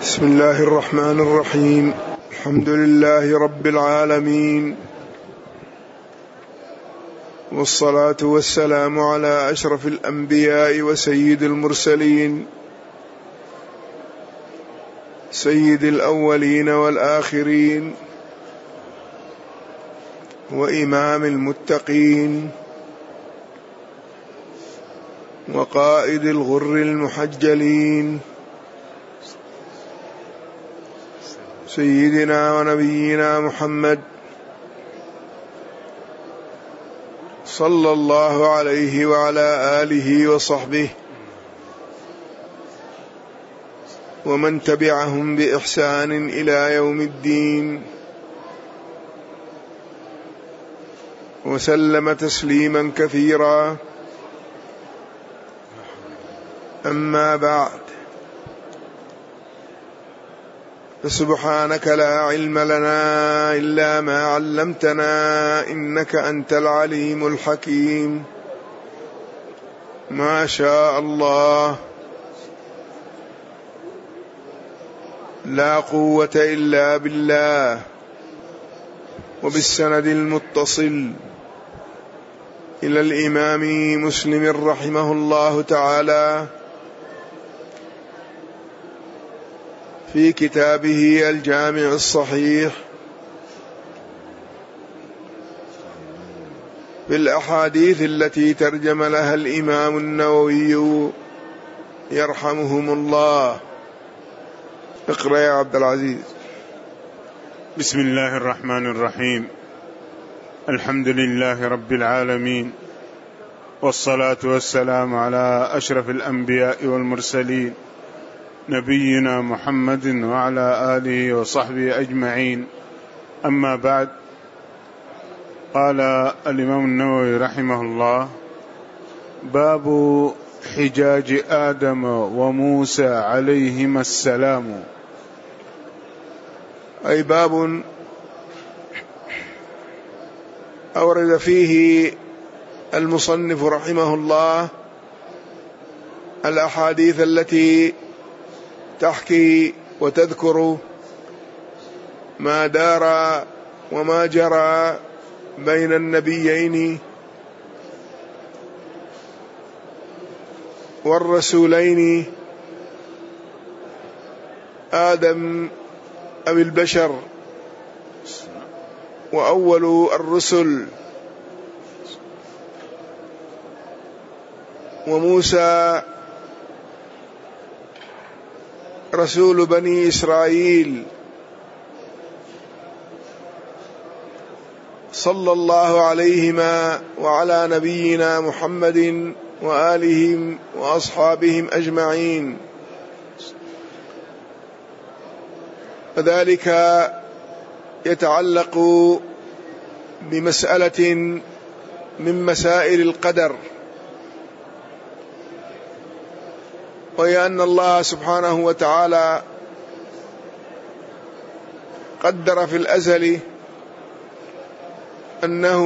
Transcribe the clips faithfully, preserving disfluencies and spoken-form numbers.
بسم الله الرحمن الرحيم. الحمد لله رب العالمين، والصلاة والسلام على أشرف الأنبياء وسيد المرسلين، سيد الأولين والآخرين، وإمام المتقين، وقائد الغر المحجلين، سيدنا ونبينا محمد صلى الله عليه وعلى آله وصحبه ومن تبعهم بإحسان إلى يوم الدين، وسلم تسليما كثيرا. أما بعد، فسبحانك لا علم لنا إلا ما علمتنا إنك أنت العليم الحكيم. ما شاء الله، لا قوة إلا بالله. وبالسند المتصل إلى الإمام مسلم رحمه الله تعالى في كتابه الجامع الصحيح في الأحاديث التي ترجم لها الإمام النووي يرحمهم الله. اقرأ يا عبد العزيز. بسم الله الرحمن الرحيم. الحمد لله رب العالمين، والصلاة والسلام على أشرف الأنبياء والمرسلين، نبينا محمد وعلى آله وصحبه أجمعين. أما بعد، قال الإمام النووي رحمه الله: باب حجاج آدم وموسى عليهما السلام. أي باب أورد فيه المصنف رحمه الله الأحاديث التي تحكي وتذكر ما دار وما جرى بين النبيين والرسولين آدم أبي البشر وأول الرسل، وموسى رسول بني إسرائيل، صلى الله عليهما وعلى نبينا محمد وآلهم وأصحابهم أجمعين. وذلك يتعلق بمسألة من مسائل القدر، وهي أن الله سبحانه وتعالى قدر في الأزل أنه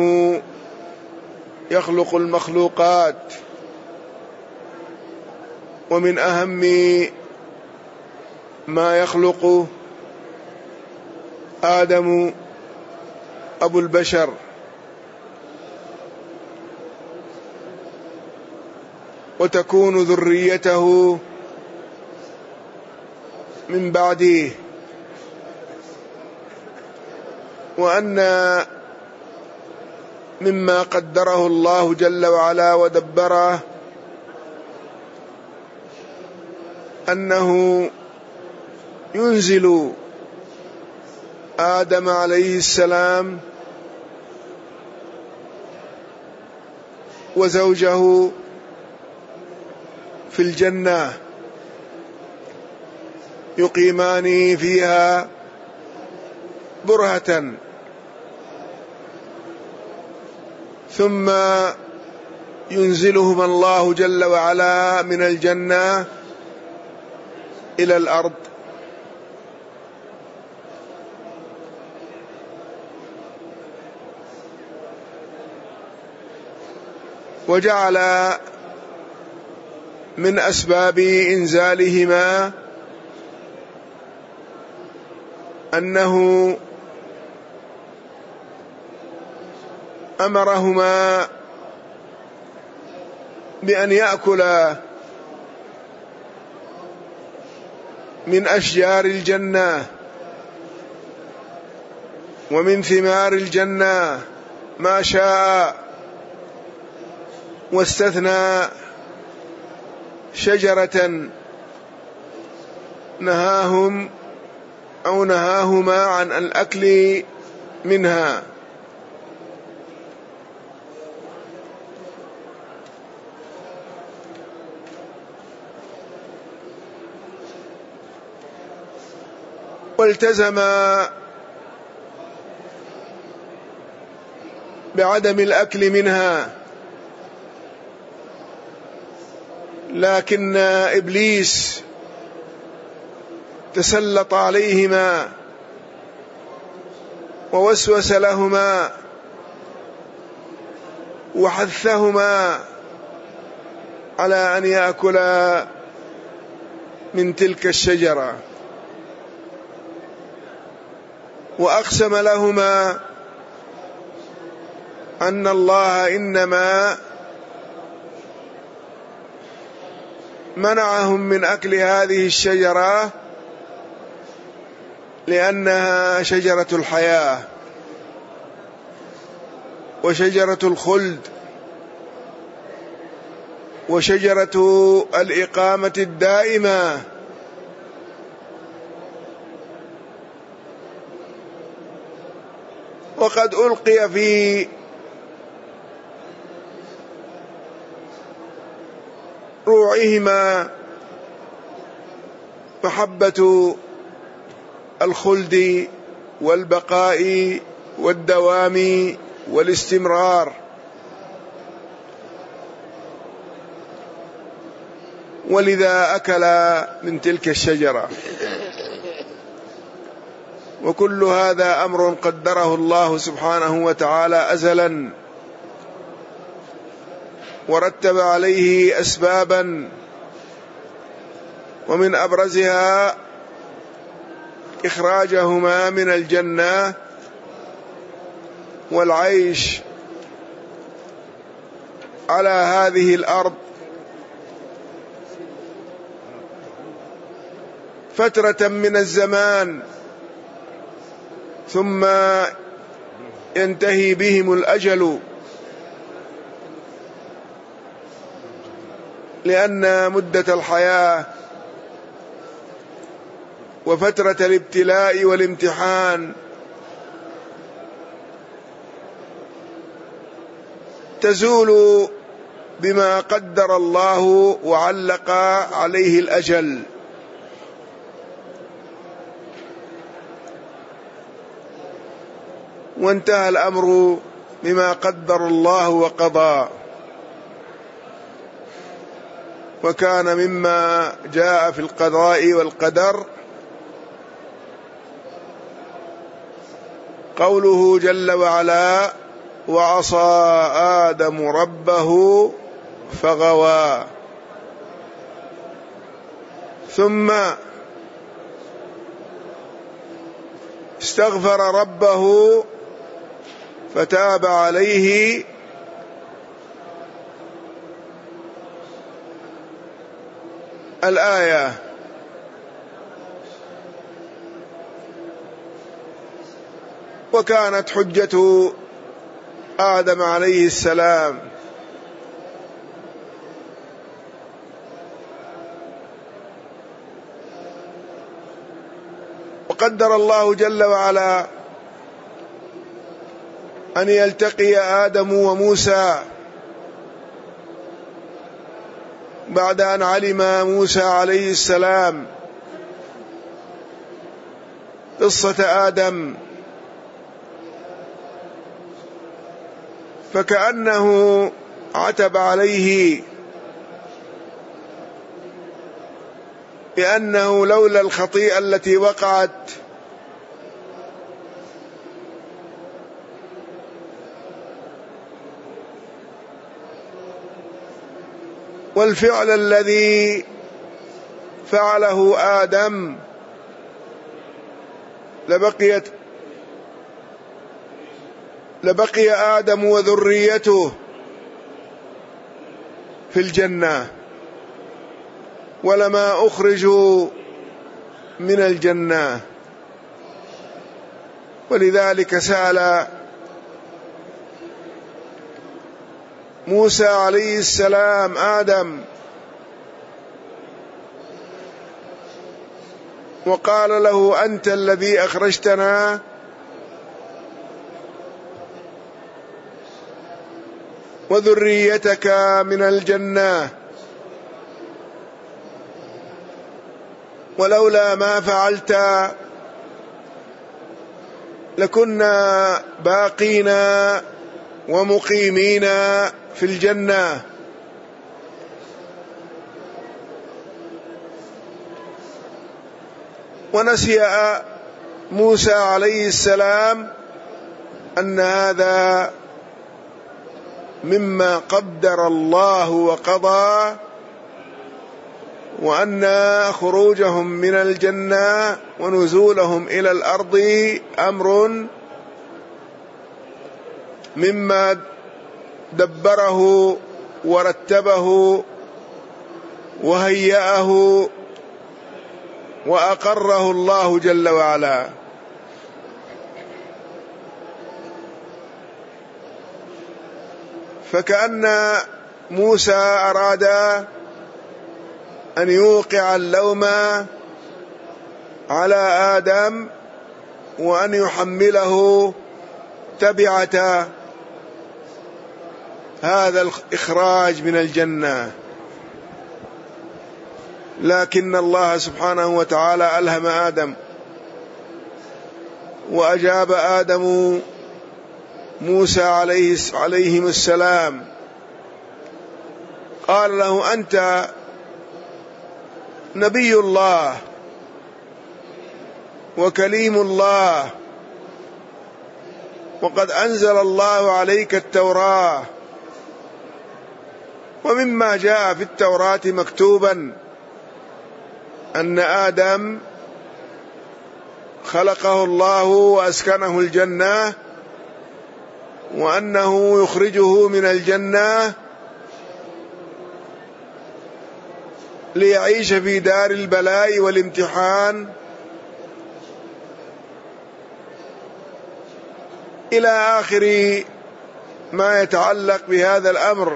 يخلق المخلوقات، ومن أهم ما يخلق آدم أبو البشر، وتكون ذريته من بعده، وأن مما قدره الله جل وعلا ودبره أنه ينزل آدم عليه السلام وزوجه في الجنة، يقيمان فيها برهة، ثم ينزلهما الله جل وعلا من الجنة إلى الأرض، وجعل من أسباب إنزالهما أنه أمرهما بأن يأكلا من أشجار الجنة ومن ثمار الجنة ما شاء، واستثنى شجرة نهاهم أو نهاهما عن الأكل منها. والتزم بعدم الأكل منها، لكن إبليس تسلط عليهما ووسوس لهما وحثهما على أن يأكلا من تلك الشجرة، وأقسم لهما أن الله إنما منعهم من أكل هذه الشجرة لأنها شجرة الحياة وشجرة الخلد وشجرة الإقامة الدائمة. وقد ألقي في روعهما محبة الخلد والبقاء والدوام والاستمرار، ولذا أكل من تلك الشجرة. وكل هذا أمر قدره الله سبحانه وتعالى أزلا، ورتب عليه أسبابا، ومن أبرزها إخراجهما من الجنة والعيش على هذه الأرض فترة من الزمان، ثم ينتهي بهم الأجل، لأن مدة الحياة وفترة الابتلاء والامتحان تزول بما قدر الله وعلق عليه الأجل. وانتهى الأمر بما قدر الله وقضى، وكان مما جاء في القضاء والقدر قوله جل وعلا: وعصى آدم ربه فغوى، ثم استغفر ربه فتاب عليه الآية. وكانت حجة آدم عليه السلام وقدر الله جل وعلا أن يلتقي آدم وموسى بعد أن علم موسى عليه السلام قصة آدم، فكأنه عتب عليه بأنه لولا الخطيئة التي وقعت والفعل الذي فعله آدم لبقيت لبقي آدم وذريته في الجنة ولما أخرجوا من الجنة. ولذلك سأل موسى عليه السلام آدم وقال له: أنت الذي أخرجتنا وذريتك من الجنة، ولولا ما فعلت لكنا باقين ومقيمين في الجنة. ونسي موسى عليه السلام أن هذا مما قدر الله وقضى، وأن خروجهم من الجنة ونزولهم إلى الأرض أمر مما دبره ورتبه وهيأه وأقره الله جل وعلا. فكأن موسى أراد أن يوقع اللوم على آدم وأن يحمله تبعة هذا الإخراج من الجنة، لكن الله سبحانه وتعالى ألهم آدم وأجاب آدم موسى عليه عليهم السلام، قال له: أنت نبي الله وكليم الله، وقد أنزل الله عليك التوراة، ومما جاء في التوراة مكتوبا أن آدم خلقه الله وأسكنه الجنة، وأنه يخرجه من الجنة ليعيش في دار البلاء والامتحان إلى آخر ما يتعلق بهذا الأمر.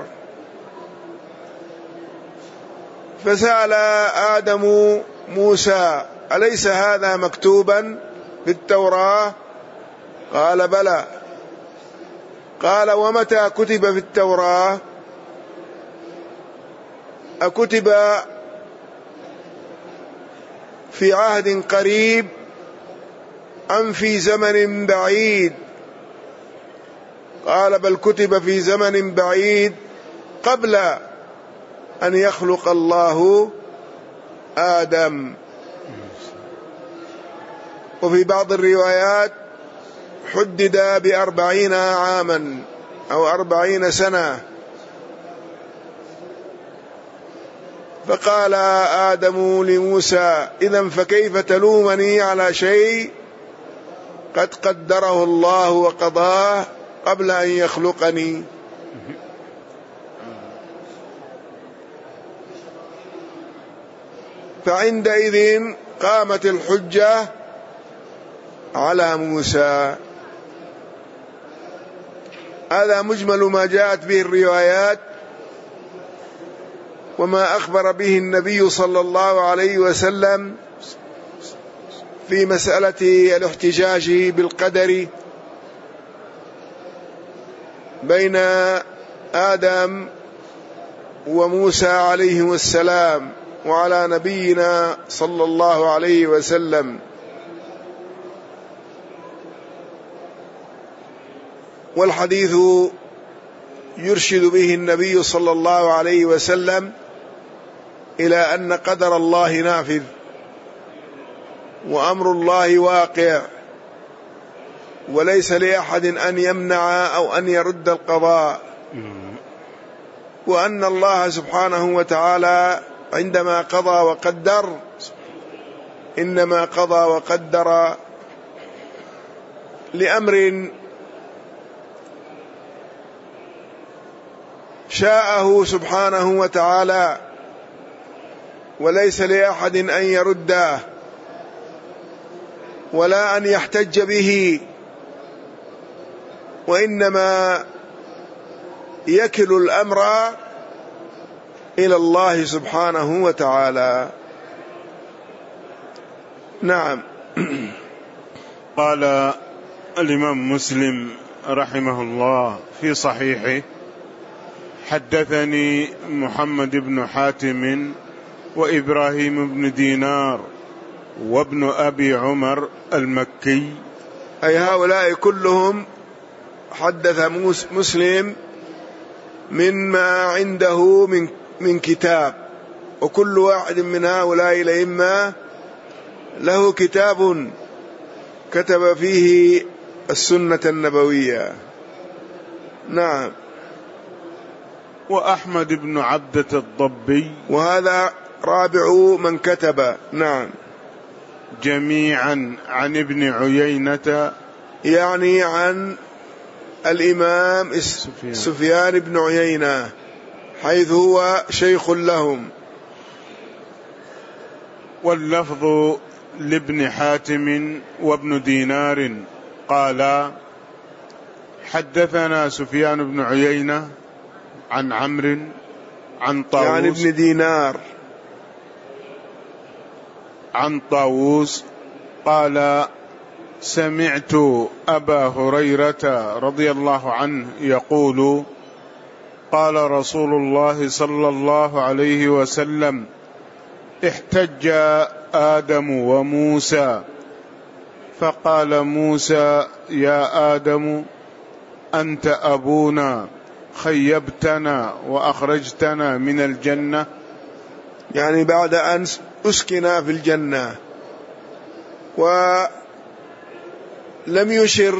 فسأل آدم موسى: أليس هذا مكتوبا في التوراة؟ قال: بلى. قال: ومتى كتب في التوراة؟ أكتب في عهد قريب أم في زمن بعيد؟ قال: بل كتب في زمن بعيد قبل أن يخلق الله آدم. وفي بعض الروايات حدد بأربعين عاما أو أربعين سنة. فقال آدم لموسى: إذن فكيف تلومني على شيء قد قدره الله وقضاه قبل أن يخلقني؟ فعندئذ قامت الحجة على موسى. هذا مجمل ما جاءت به الروايات وما أخبر به النبي صلى الله عليه وسلم في مسألة الاحتجاج بالقدر بين آدم وموسى عليهم السلام وعلى نبينا صلى الله عليه وسلم. والحديث يرشد به النبي صلى الله عليه وسلم إلى أن قدر الله نافذ وأمر الله واقع، وليس لأحد أن يمنع أو أن يرد القضاء، وأن الله سبحانه وتعالى عندما قضى وقدر إنما قضى وقدر لأمر شاءه سبحانه وتعالى، وليس لأحد أن يرده ولا أن يحتج به، وإنما يكل الأمر إلى الله سبحانه وتعالى. نعم. قال الإمام مسلم رحمه الله في صحيحه: حدثني محمد بن حاتم وإبراهيم بن دينار وابن أبي عمر المكي، أي هؤلاء كلهم حدث مسلم مما عنده من من كتاب، وكل واحد من هؤلاء الأئمة له كتاب كتب فيه السنة النبوية. نعم. وأحمد بن عبدة الضبي، وهذا رابع من كتب. نعم. جميعا عن ابن عيينة، يعني عن الإمام سفيان, سفيان بن عيينة، حيث هو شيخ لهم. واللفظ لابن حاتم وابن دينار قال: حدثنا سفيان بن عيينة عن عمرو عن طاووس، يعني ابن دينار، عن طاووس قال: سمعت أبا هريرة رضي الله عنه يقول: قال رسول الله صلى الله عليه وسلم: احتج آدم وموسى، فقال موسى: يا آدم أنت أبونا، خيبتنا وأخرجتنا من الجنة. يعني بعد أن أسكنا في الجنة. ولم يشر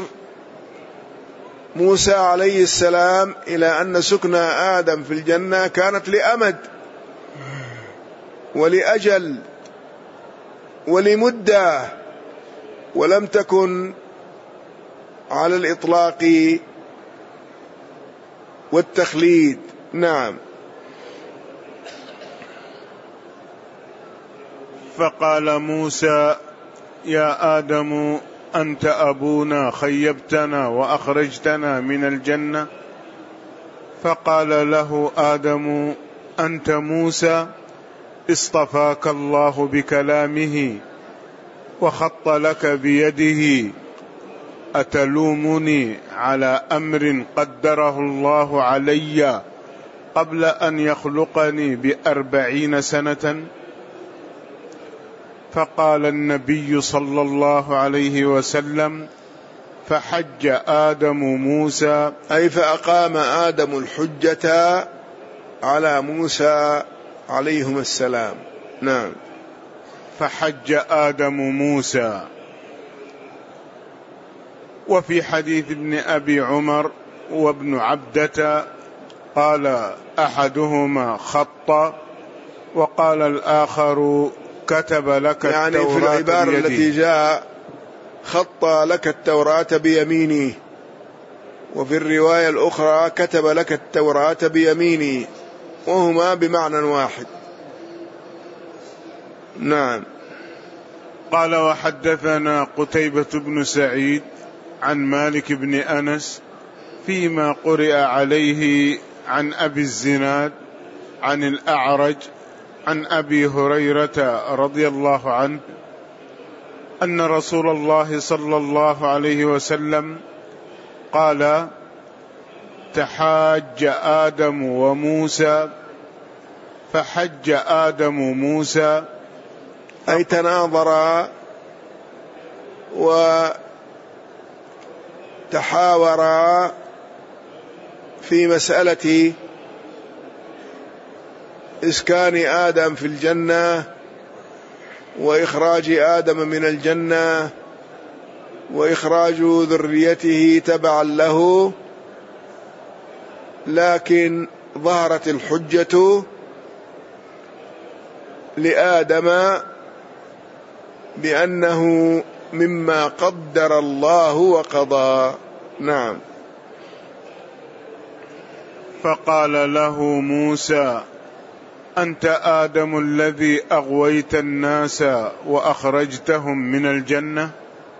موسى عليه السلام إلى أن سكن آدم في الجنة كانت لأمد ولأجل ولمدة، ولم تكن على الإطلاق والتخليد. نعم. فقال موسى: يا آدم أنت أبونا، خيبتنا وأخرجتنا من الجنة. فقال له آدم: أنت موسى، اصطفاك الله بكلامه وخط لك بيده، أتلومني على أمر قدره الله علي قبل أن يخلقني بأربعين سنة؟ فقال النبي صلى الله عليه وسلم: فحج آدم موسى، أي فأقام آدم الحجة على موسى عليهما السلام. نعم. فحج آدم موسى. وفي حديث ابن أبي عمر وابن عبدة قال أحدهما خط وقال الآخر كتب لك يعني التوراة في العبارة بيده. التي جاء خط لك التوراة بيمينه، وفي الرواية الأخرى كتب لك التوراة بيمينه، وهما بمعنى واحد. نعم. قال: وحدثنا قتيبة بن سعيد عن مالك بن أنس فيما قرئ عليه عن أبي الزناد عن الأعرج عن أبي هريرة رضي الله عنه أن رسول الله صلى الله عليه وسلم قال: تحاج آدم وموسى، فحج آدم موسى، أي تناظرا وتحاورا في مسألة إسكان آدم في الجنة وإخراج آدم من الجنة وإخراج ذريته تبعا له، لكن ظهرت الحجة لآدم بأنه مما قدر الله وقضى. نعم. فقال له موسى: أنت آدم الذي أغويت الناس وأخرجتهم من الجنة؟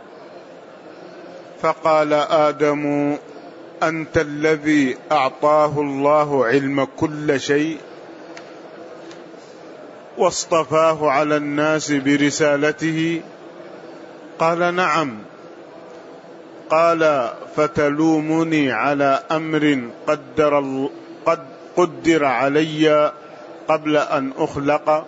فقال آدم: أنت الذي أعطاه الله علم كل شيء واصطفاه على الناس برسالته؟ قال: نعم. قال: فتلومني على أمر قدر, قد قدر علي قبل أن أخلق؟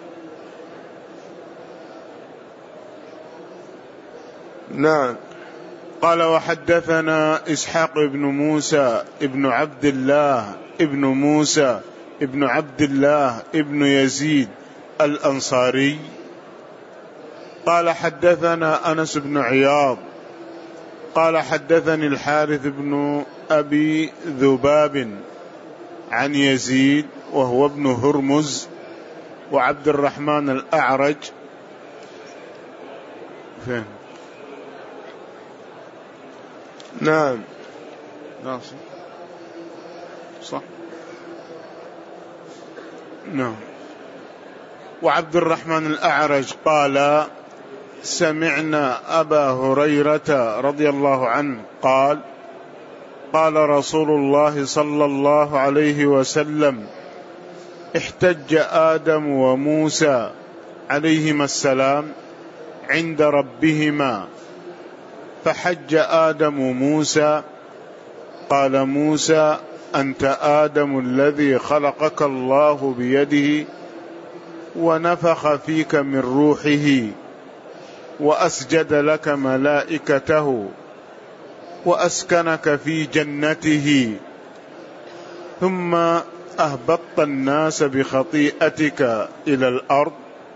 نعم. قال: وحدثنا إسحاق بن موسى ابن عبد الله ابن موسى ابن عبد الله ابن يزيد الأنصاري قال: حدثنا أنس بن عياض قال: حدثني الحارث بن أبي ذباب عن يزيد وهو ابن هرمز وعبد الرحمن الأعرج. فين؟ نعم. ناصر صح. نعم. وعبد الرحمن الأعرج قال: سمعنا أبا هريرة رضي الله عنه قال: قال رسول الله صلى الله عليه وسلم: احتج آدم وموسى عليهما السلام عند ربهما، فحج آدم موسى، قال موسى: أنت آدم الذي خلقك الله بيده ونفخ فيك من روحه وأسجد لك ملائكته وأسكنك في جنته، ثم أهبطت الناس بخطيئتك إلى الأرض.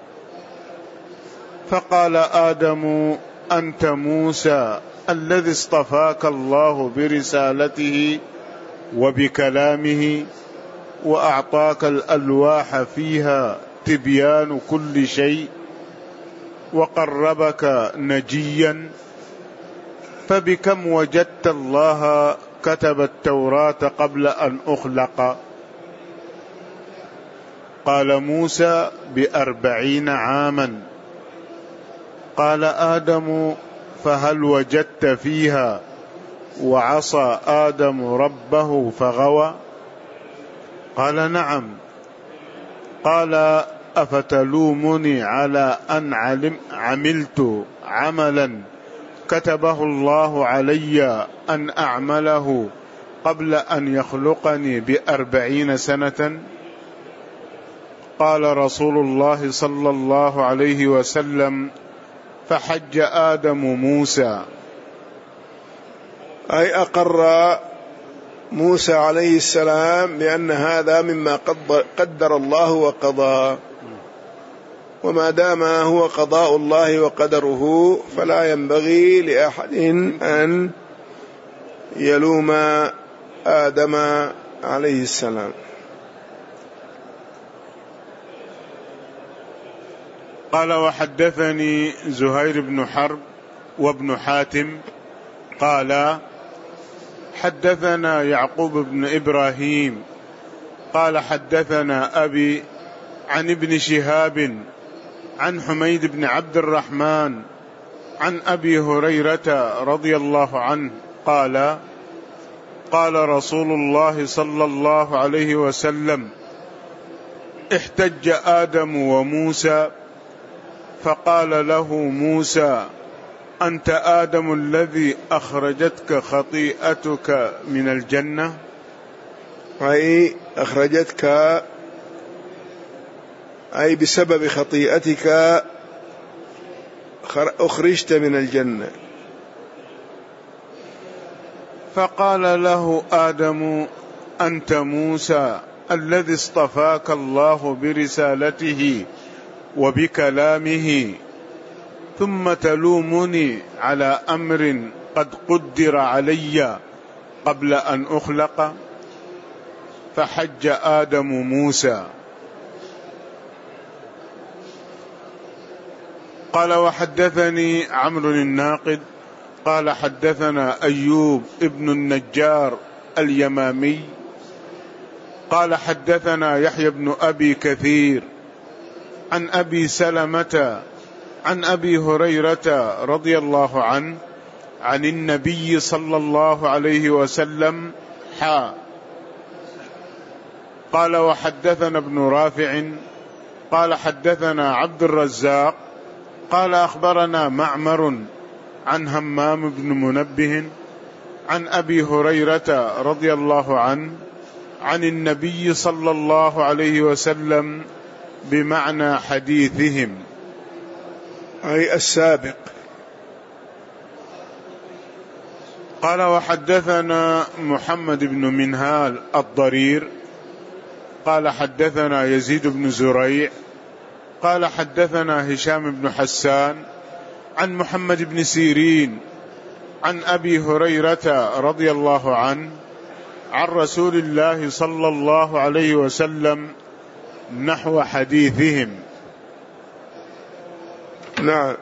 فقال آدم: أنت موسى الذي اصطفاك الله برسالته وبكلامه وأعطاك الألواح فيها تبيان كل شيء وقربك نجيا، فبكم وجدت الله كتب التوراة قبل أن أخلق؟ قال موسى: بأربعين عاما. قال آدم: فهل وجدت فيها وعصى آدم ربه فغوى؟ قال: نعم. قال: أفتلومني على أن علم عملت عملا كتبه الله علي أن أعمله قبل أن يخلقني بأربعين سنة؟ قال رسول الله صلى الله عليه وسلم: فحج آدم موسى. أي أقر موسى عليه السلام بأن هذا مما قدر الله وقضى، وما دام هو قضاء الله وقدره فلا ينبغي لأحد أن يلوم آدم عليه السلام. قال: وحدثني زهير بن حرب وابن حاتم قال: حدثنا يعقوب بن إبراهيم قال: حدثنا أبي عن ابن شهاب عن حميد بن عبد الرحمن عن أبي هريرة رضي الله عنه قال: قال رسول الله صلى الله عليه وسلم: احتج آدم وموسى، فقال له موسى: أنت آدم الذي أخرجتك خطيئتك من الجنة؟ أي أخرجتك، أي بسبب خطيئتك أخرجت من الجنة. فقال له آدم: أنت موسى الذي اصطفاك الله برسالته وبكلامه، ثم تلومني على أمر قد قدر علي قبل أن أخلق؟ فحج آدم موسى. قال وحدثني عمرو الناقد قال حدثنا أيوب ابن النجار اليمامي قال حدثنا يحيى بن أبي كثير عن أبي سلمة عن أبي هريرة رضي الله عنه عن النبي صلى الله عليه وسلم حا قال وحدثنا ابن رافع قال حدثنا عبد الرزاق قال أخبرنا معمر عن همام بن منبه عن أبي هريرة رضي الله عنه عن النبي صلى الله عليه وسلم بمعنى حديثهم أي السابق. قال وحدثنا محمد بن منهال الضرير قال حدثنا يزيد بن زريع قال حدثنا هشام بن حسان عن محمد بن سيرين عن أبي هريرة رضي الله عنه عن رسول الله صلى الله عليه وسلم نحو حديثهم. نعم.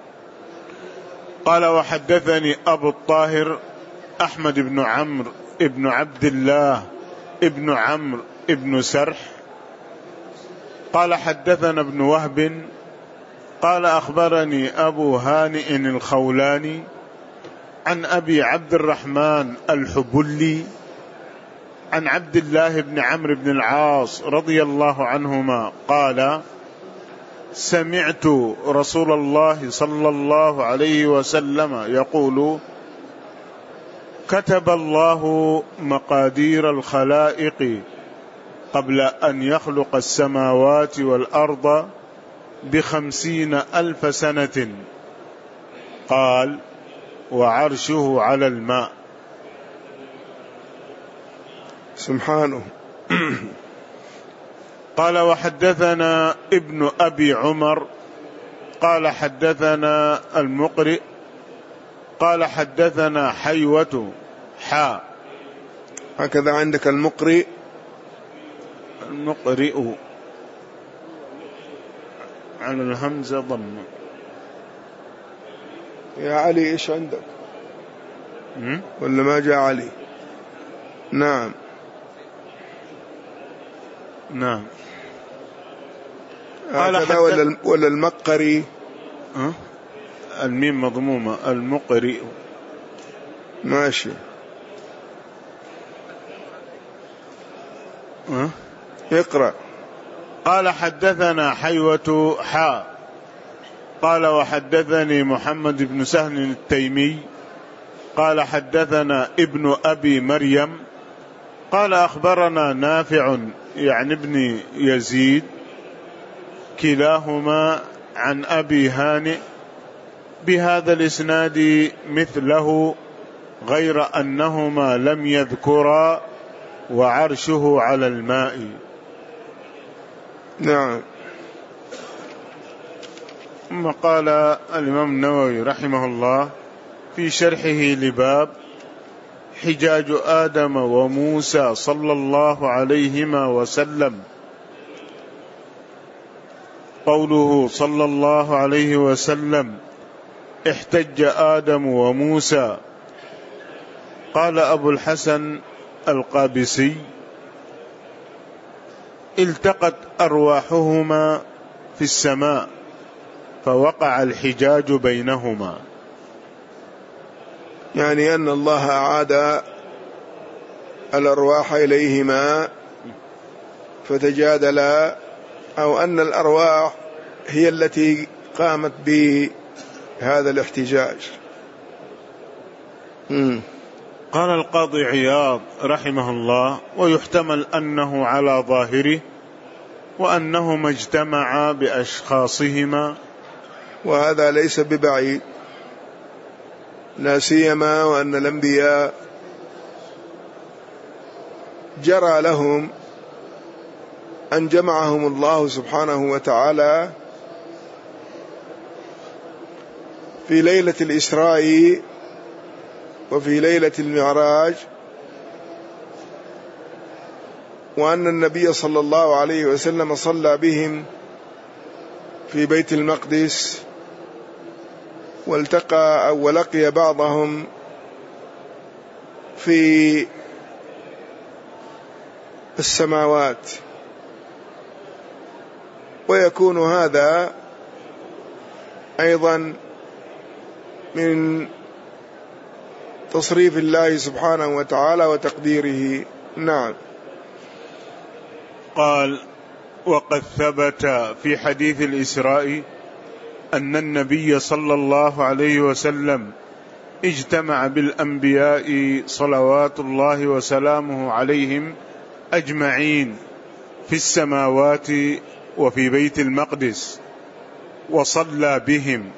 قال وحدثني أبو الطاهر أحمد بن عمرو ابن عبد الله ابن عمرو ابن سرح قال حدثنا ابن وهب قال أخبرني أبو هانئ الخولاني عن أبي عبد الرحمن الحبلي عن عبد الله بن عمرو بن العاص رضي الله عنهما قال سمعت رسول الله صلى الله عليه وسلم يقول كتب الله مقادير الخلائق قبل أن يخلق السماوات والأرض بخمسين ألف سنة قال وعرشه على الماء. سبحانه. قال وحدثنا ابن أبي عمر قال حدثنا المقرئ قال حدثنا حيوة حا. هكذا عندك المقرئ المقرئ على الهمزة ضم. يا علي إيش عندك ولا ما جاء علي؟ نعم نعم. هكذا ولا ولا المقري؟ أه؟ الميم مضمومة المقرئ. ماشي. أه؟ اقرأ. قال حدثنا حيوة حا قال وحدثني محمد بن سهل التيمي قال حدثنا ابن أبي مريم قال أخبرنا نافع يعني ابن يزيد كلاهما عن أبي هانئ بهذا الإسناد مثله غير أنهما لم يذكرا وعرشه على الماء. نعم. ثم قال الإمام النووي رحمه الله في شرحه لباب حجاج آدم وموسى صلى الله عليهما وسلم قوله صلى الله عليه وسلم احتج آدم وموسى. قال أبو الحسن القابسي التقت أرواحهما في السماء فوقع الحجاج بينهما، يعني أن الله أعاد الأرواح إليهما فتجادلا، أو أن الأرواح هي التي قامت بهذا الاحتجاج. م. قال القاضي عياض رحمه الله ويحتمل أنه على ظاهره وأنهما اجتمعا بأشخاصهما، وهذا ليس ببعيد، لا سيما وأن الأنبياء جرى لهم أن جمعهم الله سبحانه وتعالى في ليلة الإسراء وفي ليلة المعراج، وأن النبي صلى الله عليه وسلم صلى بهم في بيت المقدس والتقى أو ولقي بعضهم في السماوات، ويكون هذا أيضا من تصريف الله سبحانه وتعالى وتقديره. نعم. قال: وقد ثبت في حديث الإسراء أن النبي صلى الله عليه وسلم اجتمع بالأنبياء صلوات الله وسلامه عليهم أجمعين في السماوات وفي بيت المقدس وصلى بهم.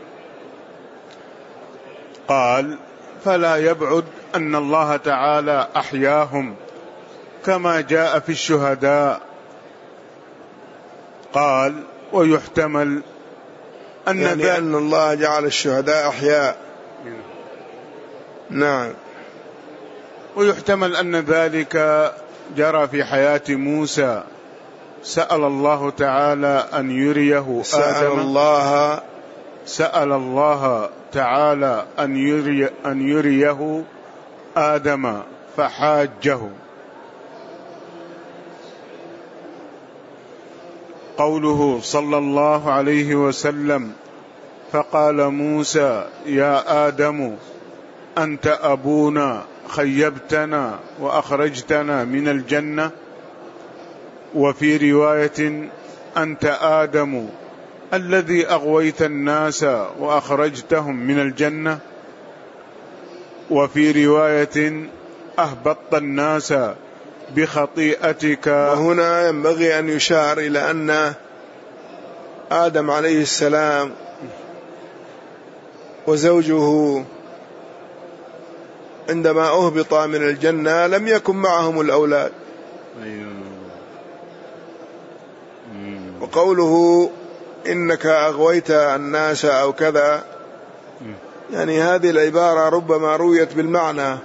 قال: فلا يبعد أن الله تعالى أحياهم كما جاء في الشهداء. قال: ويحتمل أن يعني أن الله جعل الشهداء أحياء. نعم. ويحتمل أن ذلك جرى في حياة موسى، سأل الله تعالى أن يريه سأل آدم الله سأل الله تعالى أن يري أن يريه آدم فحاجه. قوله صلى الله عليه وسلم: فقال موسى: يا آدم أنت أبونا خيبتنا وأخرجتنا من الجنة. وفي رواية: أنت آدم الذي أغويت الناس وأخرجتهم من الجنة. وفي رواية: أهبطت الناس بخطيئتك. وهنا ينبغي أن يشار إلى أن آدم عليه السلام وزوجه عندما أهبط من الجنة لم يكن معهم الأولاد. وقوله إنك أغويت الناس أو كذا، يعني هذه العبارة ربما رويت بالمعنى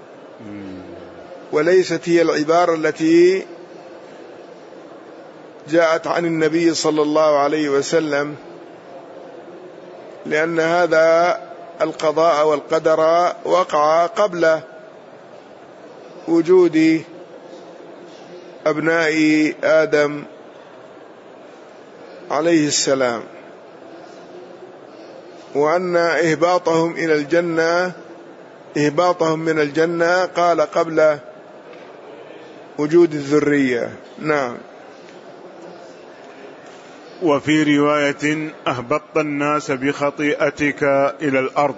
وليست هي العبارة التي جاءت عن النبي صلى الله عليه وسلم، لأن هذا القضاء والقدر وقع قبل وجود أبناء آدم عليه السلام، وأن إهباطهم إلى الجنة إهباطهم من الجنة قال قبل وجود الذرية. نعم. وفي رواية: أهبطت الناس بخطيئتك إلى الأرض.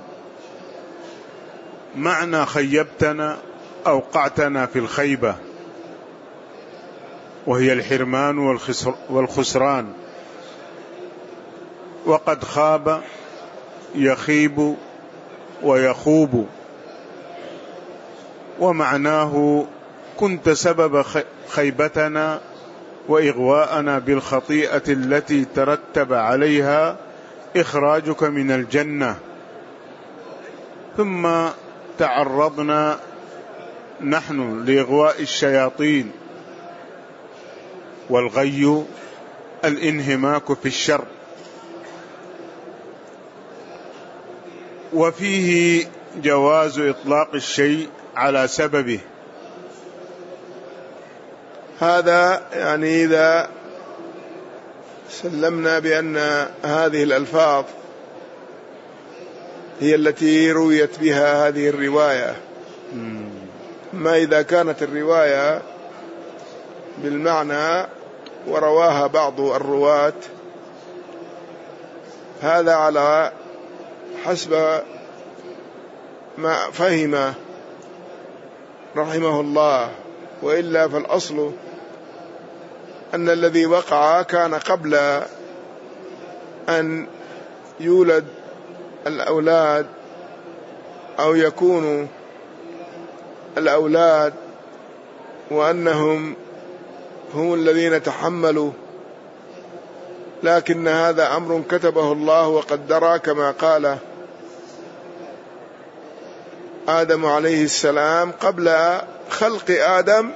معنى خيبتنا أوقعتنا في الخيبة، وهي الحرمان والخسران. وقد خاب يخيب ويخوب، ومعناه كنت سبب خيبتنا وإغواءنا بالخطيئة التي ترتب عليها إخراجك من الجنة، ثم تعرضنا نحن لإغواء الشياطين. والغي الانهماك في الشر. وفيه جواز إطلاق الشيء على سببه. هذا يعني إذا سلمنا بأن هذه الألفاظ هي التي رويت بها هذه الرواية، ما إذا كانت الرواية بالمعنى ورواها بعض الرواة، هذا على حسب ما فهم رحمه الله، وإلا فالأصل أن الذي وقع كان قبل أن يولد الأولاد أو يكونوا الأولاد، وأنهم هم الذين تحملوا، لكن هذا أمر كتبه الله وقدره، كما قال آدم عليه السلام قبل خلق آدم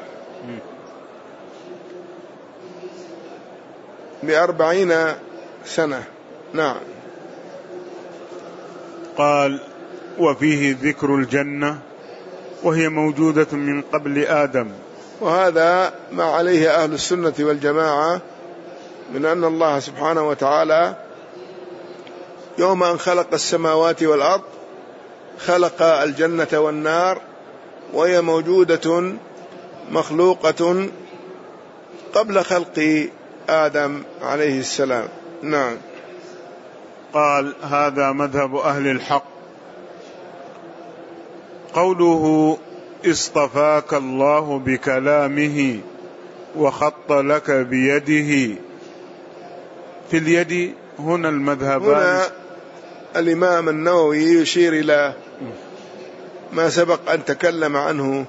بأربعين سنة. نعم. قال: وفيه ذكر الجنة وهي موجودة من قبل آدم. وهذا ما عليه أهل السنة والجماعة من أن الله سبحانه وتعالى يوم أن خلق السماوات والأرض خلق الجنة والنار، وهي موجودة مخلوقة قبل خلق آدم عليه السلام. نعم. قال: هذا مذهب أهل الحق. قوله: اصطفاك الله بكلامه وخط لك بيده. في اليد هنا المذهبان. هنا الإمام النووي يشير إلى ما سبق أن تكلم عنه،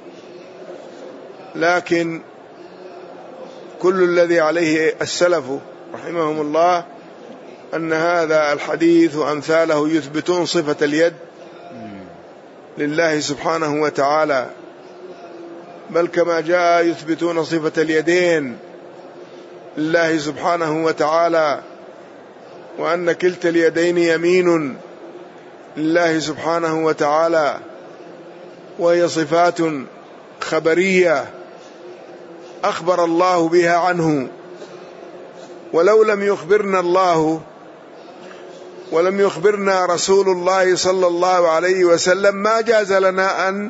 لكن كل الذي عليه السلف رحمهم الله أن هذا الحديث وأمثاله يثبتون صفة اليد لله سبحانه وتعالى، بل كما جاء يثبتون صفة اليدين لله سبحانه وتعالى، وأن كلتا اليدين يمين لله سبحانه وتعالى، وهي صفات خبرية أخبر الله بها عنه. ولو لم يخبرنا الله ولم يخبرنا رسول الله صلى الله عليه وسلم ما جاز لنا أن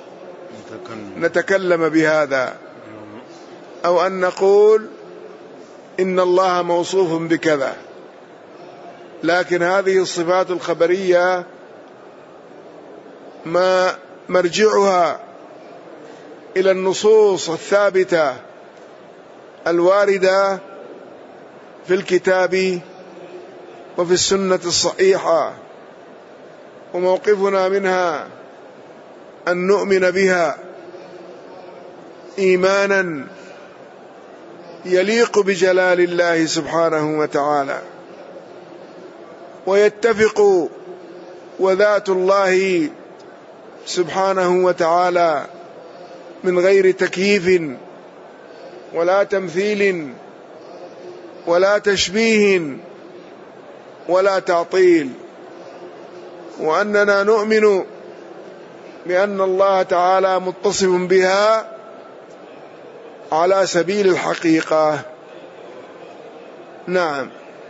نتكلم بهذا، أو أن نقول إن الله موصوف بكذا. لكن هذه الصفات الخبرية ما مرجعها إلى النصوص الثابتة الواردة في الكتاب وفي السنة الصحيحة، وموقفنا منها أن نؤمن بها إيمانا يليق بجلال الله سبحانه وتعالى، ويتفق وذات الله سبحانه وتعالى من غير تكييف ولا تمثيل ولا تشبيه ولا تعطيل، وأننا نؤمن بأن الله تعالى متصف بها على سبيل الحقيقة. نعم.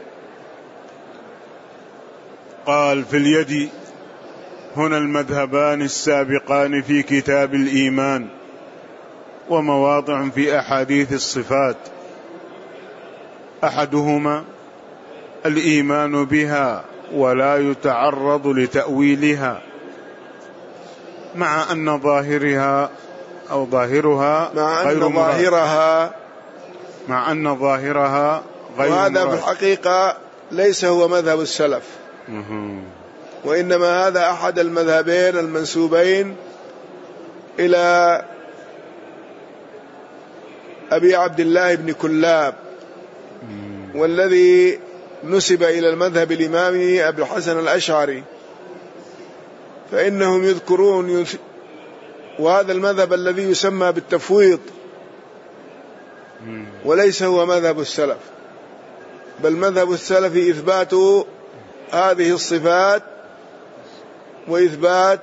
قال: في اليد هنا المذهبان السابقان في كتاب الإيمان ومواضع في أحاديث الصفات. أحدهما الإيمان بها ولا يتعرض لتأويلها، مع أن ظاهرها أو ظاهرها مع أن غير ظاهرها مع أن ظاهرها غير وهذا مراد. في الحقيقة ليس هو مذهب السلف، وإنما هذا أحد المذهبين المنسوبين إلى أبي عبد الله بن كلاب، والذي نسب إلى المذهب الإمامي أبي الحسن الأشعري، فإنهم يذكرون يث... وهذا المذهب الذي يسمى بالتفويض، وليس هو مذهب السلف، بل مذهب السلف إثبات هذه الصفات وإثبات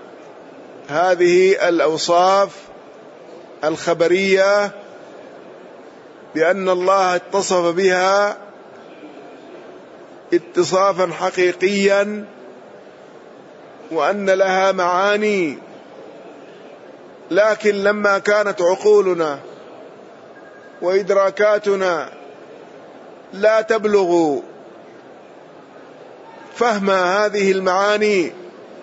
هذه الأوصاف الخبرية بأن الله اتصف بها اتصافا حقيقيا، وأن لها معاني. لكن لما كانت عقولنا وإدراكاتنا لا تبلغ فهم هذه المعاني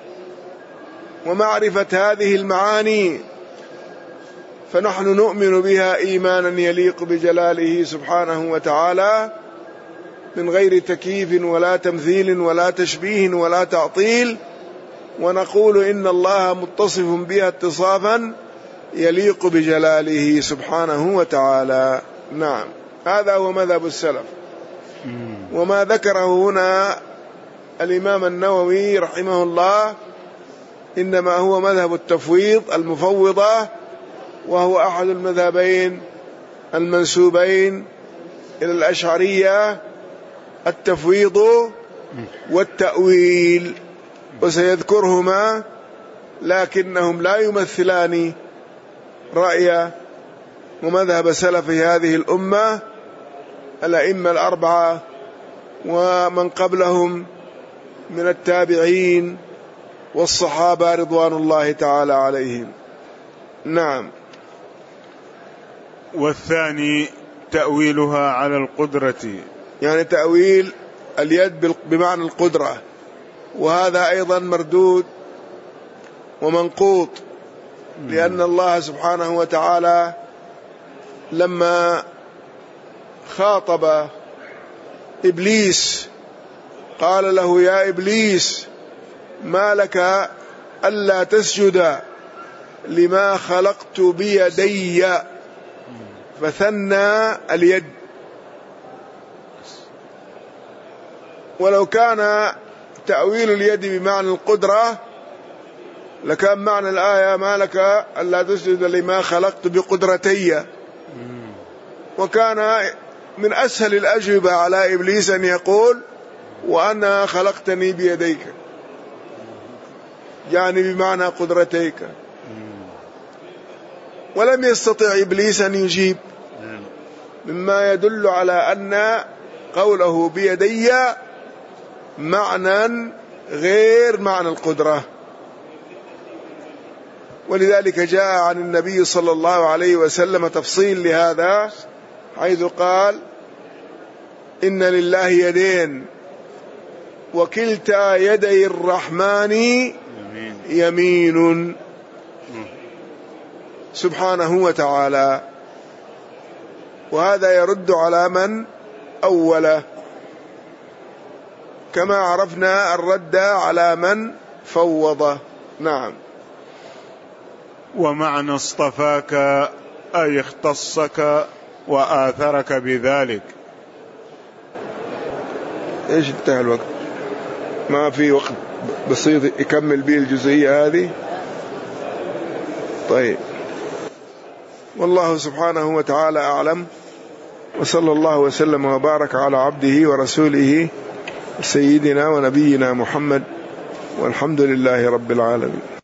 ومعرفة هذه المعاني، فنحن نؤمن بها إيمانا يليق بجلاله سبحانه وتعالى من غير تكييف ولا تمثيل ولا تشبيه ولا تعطيل، ونقول إن الله متصف بها اتصافا يليق بجلاله سبحانه وتعالى. نعم، هذا هو مذهب السلف. وما ذكره هنا الإمام النووي رحمه الله إنما هو مذهب التفويض المفوضة، وهو أحد المذهبين المنسوبين إلى الأشعرية، التفويض والتأويل. وسيذكرهما، لكنهم لا يمثلان رأي ومذهب سلف هذه الأمة الأئمة الأربعة ومن قبلهم من التابعين والصحابة رضوان الله تعالى عليهم. نعم. والثاني تأويلها على القدرة، يعني تأويل اليد بمعنى القدرة، وهذا أيضا مردود ومنقوط، لأن الله سبحانه وتعالى لما خاطب إبليس قال له: يا إبليس ما لك ألا تسجد لما خلقت بيدي، فثنى اليد. ولو كان تأويل اليد بمعنى القدرة لكان معنى الآية: ما لك ألا تسجد لما خلقت بقدرتي. وكان من أسهل الأجوبة على إبليس أن يقول: وأنا خلقتني بيديك، يعني بمعنى قدرتيك. ولم يستطع إبليس أن يجيب، مما يدل على أن قوله بيدي معنى غير معنى القدرة. ولذلك جاء عن النبي صلى الله عليه وسلم تفصيل لهذا، حيث قال: إن لله يدين وكلتا يدي الرحمن يمين سبحانه وتعالى. وهذا يرد على من أوله، كما عرفنا الرد على من فوض. نعم. ومعنى اصطفاك أي اختصك وآثرك بذلك. إيش انتهى الوقت؟ ما في وقت بسيط يكمل به الجزئية هذه. طيب، والله سبحانه وتعالى أعلم، وصلى الله وسلم وبارك على عبده ورسوله سيدنا ونبينا محمد، والحمد لله رب العالمين.